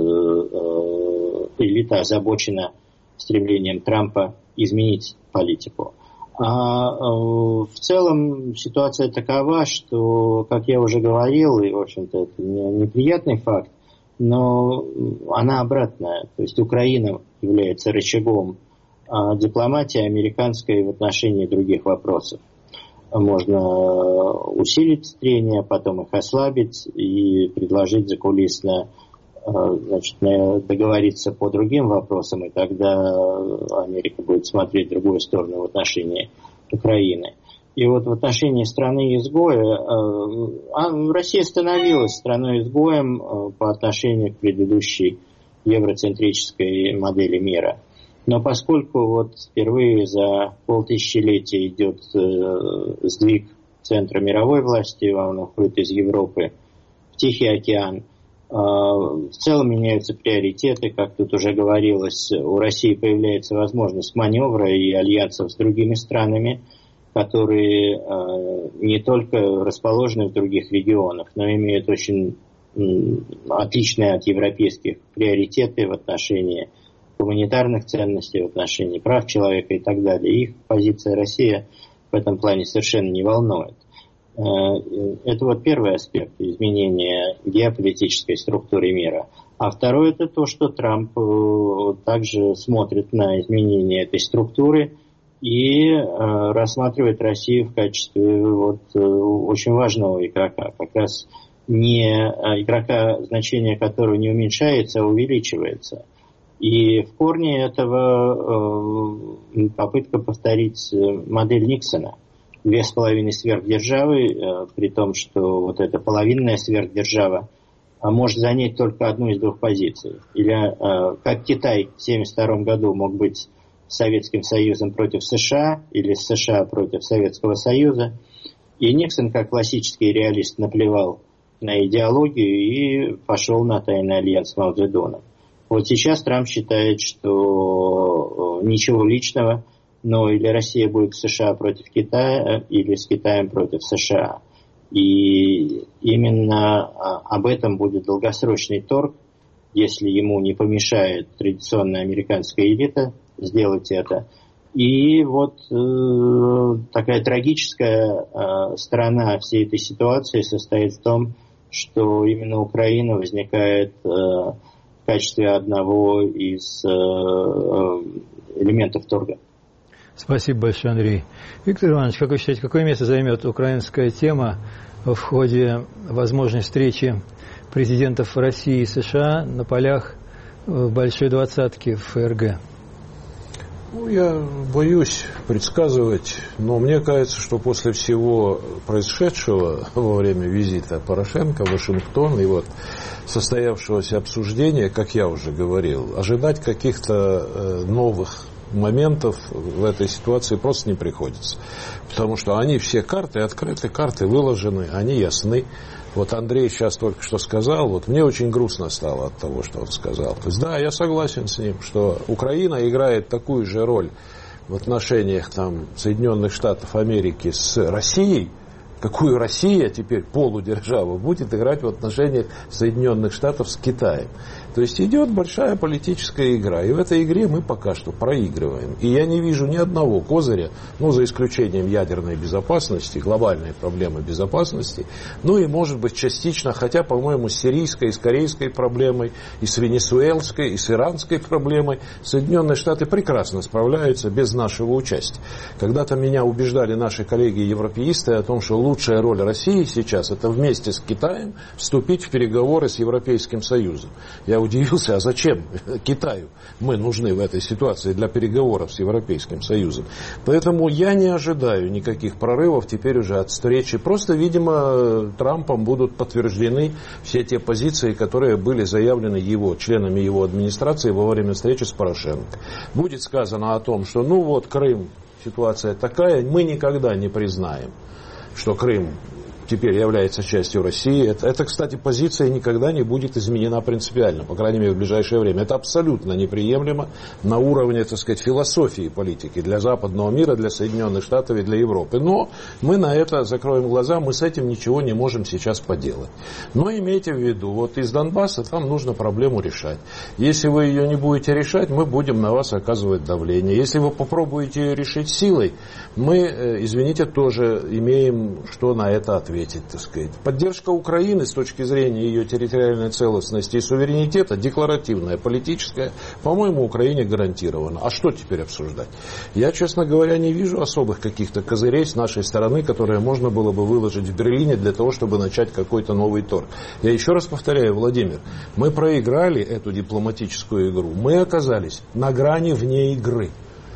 э, элита озабочена стремлением Трампа изменить политику. А э, в целом ситуация такова, что, как я уже говорил, и в общем-то это неприятный факт, но она обратная. То есть Украина является рычагом дипломатии американской в отношении других вопросов. Можно усилить трения, потом их ослабить и предложить закулисно, значит, договориться по другим вопросам, и тогда Америка будет смотреть в другую сторону в отношении Украины. И вот в отношении страны-изгоя Россия становилась страной-изгоем по отношению к предыдущей евроцентрической модели мира. Но поскольку вот впервые за полтысячелетия идет э, сдвиг центра мировой власти, он уходит из Европы в Тихий океан, э, в целом меняются приоритеты, как тут уже говорилось, у России появляется возможность маневра и альянсов с другими странами, которые э, не только расположены в других регионах, но имеют очень э, отличные от европейских приоритеты в отношении гуманитарных ценностей, в отношении прав человека и так далее. Их позиция России в этом плане совершенно не волнует. Это вот первый аспект изменения геополитической структуры мира. А второй это то, что Трамп также смотрит на изменение этой структуры и рассматривает Россию в качестве вот очень важного игрока. Как раз не игрока, значение которого не уменьшается, а увеличивается. И в корне этого э, попытка повторить модель Никсона. Две с половиной сверхдержавы, э, при том, что вот эта половинная сверхдержава э, может занять только одну из двух позиций. Или э, как Китай в семьдесят втором году мог быть Советским Союзом против США, или США против Советского Союза. И Никсон, как классический реалист, наплевал на идеологию и пошел на тайный альянс с Мао Цзэдуном. Вот сейчас Трамп считает, что ничего личного, но или Россия будет с США против Китая, или с Китаем против США. И именно об этом будет долгосрочный торг, если ему не помешает традиционная американская элита сделать это. И вот э, такая трагическая э, сторона всей этой ситуации состоит в том, что именно Украина возникает э, в качестве одного из э, элементов торга. Спасибо большое, Андрей. Виктор Иванович, как вы считаете, какое место займет украинская тема в ходе возможной встречи президентов России и США на полях Большой Двадцатки в ФРГ? Ну, я боюсь предсказывать, но мне кажется, что после всего происшедшего во время визита Порошенко в Вашингтон и вот состоявшегося обсуждения, как я уже говорил, ожидать каких-то новых моментов в этой ситуации просто не приходится. Потому что они все карты открыты, карты выложены, они ясны. Вот Андрей сейчас только что сказал, вот мне очень грустно стало от того, что он сказал. То есть, да, я согласен с ним, что Украина играет такую же роль в отношениях там, Соединенных Штатов Америки с Россией, какую Россия теперь полудержава будет играть в отношениях Соединенных Штатов с Китаем. То есть идет большая политическая игра, и в этой игре мы пока что проигрываем. И я не вижу ни одного козыря, ну, за исключением ядерной безопасности, глобальной проблемы безопасности, ну и, может быть, частично, хотя, по-моему, с сирийской, и с корейской проблемой, и с венесуэльской, и с иранской проблемой Соединенные Штаты прекрасно справляются без нашего участия. Когда-то меня убеждали наши коллеги-европеисты о том, что лучше лучшая роль России сейчас – это вместе с Китаем вступить в переговоры с Европейским Союзом. Я удивился, а зачем Китаю мы нужны в этой ситуации для переговоров с Европейским Союзом? Поэтому я не ожидаю никаких прорывов теперь уже от встречи. Просто, видимо, Трампом будут подтверждены все те позиции, которые были заявлены его, членами его администрации во время встречи с Порошенко. Будет сказано о том, что ну вот Крым, ситуация такая, мы никогда не признаем, что Крым теперь является частью России. Это, это, кстати, позиция никогда не будет изменена принципиально, по крайней мере, в ближайшее время. Это абсолютно неприемлемо на уровне, так сказать, философии политики для западного мира, для Соединенных Штатов и для Европы. Но мы на это закроем глаза, мы с этим ничего не можем сейчас поделать. Но имейте в виду, вот из Донбасса там нужно проблему решать. Если вы ее не будете решать, мы будем на вас оказывать давление. Если вы попробуете ее решить силой, мы, извините, тоже имеем что на это ответить. Так сказать. Поддержка Украины с точки зрения ее территориальной целостности и суверенитета, декларативная, политическая, по-моему, Украине гарантирована. А что теперь обсуждать? Я, честно говоря, не вижу особых каких-то козырей с нашей стороны, которые можно было бы выложить в Берлине для того, чтобы начать какой-то новый торг. Я еще раз повторяю, Владимир, мы проиграли эту дипломатическую игру. Мы оказались на грани вне игры.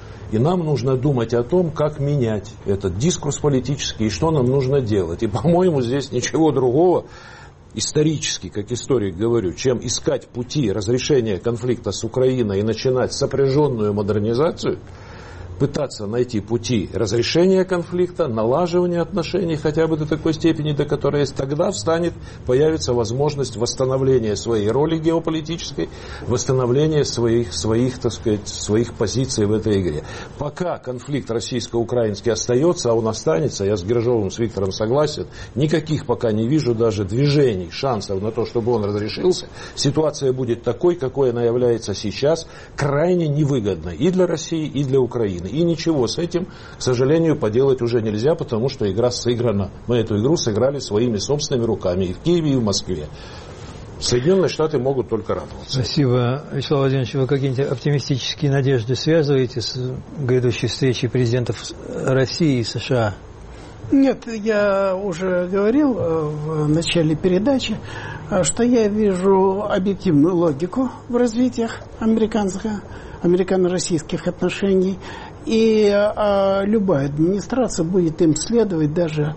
И нам нужно думать о том, как менять этот дискурс политический и что нам нужно делать. И, по-моему, здесь ничего другого, исторически, как историк говорю, чем искать пути разрешения конфликта с Украиной и начинать сопряженную модернизацию, пытаться найти пути разрешения конфликта, налаживания отношений хотя бы до такой степени, до которой тогда встанет, появится возможность восстановления своей роли геополитической, восстановления своих, своих, так сказать, своих позиций в этой игре. Пока конфликт российско-украинский остается, а он останется, я с Гержовым, с Виктором согласен, никаких пока не вижу даже движений, шансов на то, чтобы он разрешился. Ситуация будет такой, какой она является сейчас, крайне невыгодной и для России, и для Украины. И ничего с этим, к сожалению, поделать уже нельзя, потому что игра сыграна. Мы эту игру сыграли своими собственными руками и в Киеве, и в Москве. Соединенные Штаты могут только радоваться. Спасибо, Вячеслав Владимирович. Вы какие-нибудь оптимистические надежды связываете с грядущей встречей президентов России и США? Нет, я уже говорил в начале передачи, что я вижу объективную логику в развитии американских, американо-российских отношений. И а, любая администрация будет им следовать, даже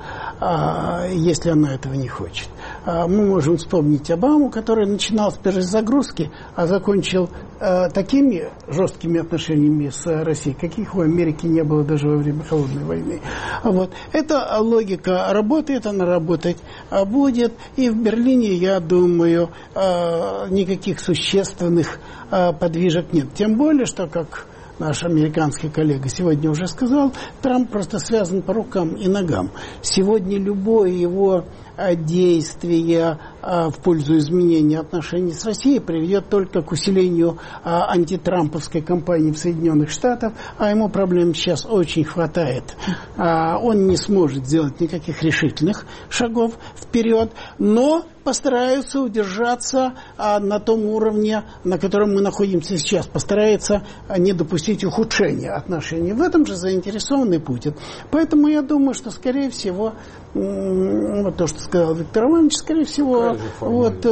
а, если она этого не хочет. А, мы можем вспомнить Обаму, который начинал с перезагрузки, а закончил а, такими жесткими отношениями с Россией, каких у Америки не было даже во время Холодной войны. Вот. Эта логика работает, она работать будет. И в Берлине, я думаю, а, никаких существенных а, подвижек нет. Тем более, что, как наш американский коллега сегодня уже сказал, Трамп просто связан по рукам и ногам. Сегодня любое его действие в пользу изменения отношений с Россией приведет только к усилению антитрамповской кампании в Соединенных Штатах, а ему проблем сейчас очень хватает. Он не сможет сделать никаких решительных шагов вперед, но постараются удержаться на том уровне, на котором мы находимся сейчас, постарается не допустить ухудшения отношений. В этом же заинтересованы Путин. Поэтому я думаю, что, скорее всего, вот то, что сказал Виктор Иванович, скорее всего, вот,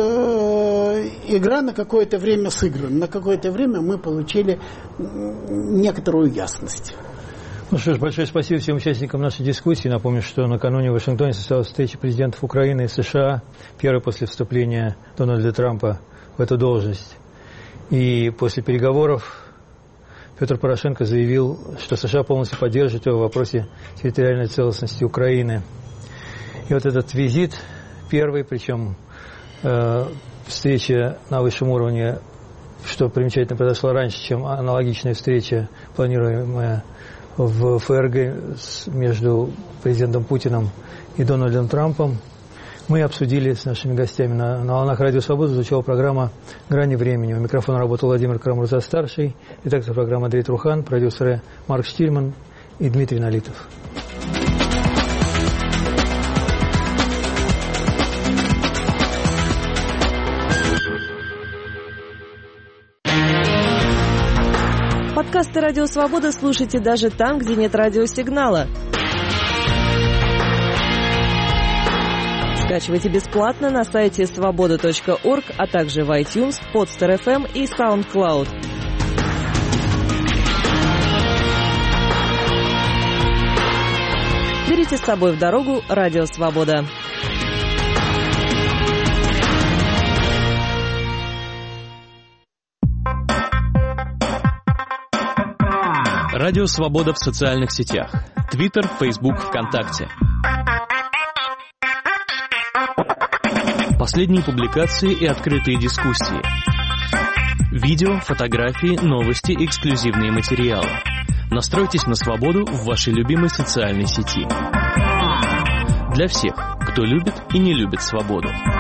э, игра на какое-то время сыграна. На какое-то время мы получили некоторую ясность. Ну что ж, большое спасибо всем участникам нашей дискуссии. Напомню, что накануне в Вашингтоне состоялась встреча президентов Украины и США, первая после вступления Дональда Трампа в эту должность. И после переговоров Петр Порошенко заявил, что США полностью поддержит его в вопросе территориальной целостности Украины. И вот этот визит первый, причем э, встреча на высшем уровне, что примечательно, произошла раньше, чем аналогичная встреча, планируемая в ФРГ между президентом Путиным и Дональдом Трампом. Мы обсудили с нашими гостями на, на волнах Радио Свобода, звучала программа «Грани времени». У микрофона работал Владимир Карамурза-старший, редактор программы Андрей Трухан, продюсеры Марк Штильман и Дмитрий Налитов. Подкасты «Радио Свобода» слушайте даже там, где нет радиосигнала. Скачивайте бесплатно на сайте свобода точка орг, а также в iTunes, Podster эф эм и SoundCloud. Берите с собой в дорогу Радио Свобода. Радио Свобода в социальных сетях. Твиттер, Фейсбук, ВКонтакте. Последние публикации и открытые дискуссии. Видео, фотографии, новости, эксклюзивные материалы. Настройтесь на свободу в вашей любимой социальной сети. Для всех, кто любит и не любит свободу.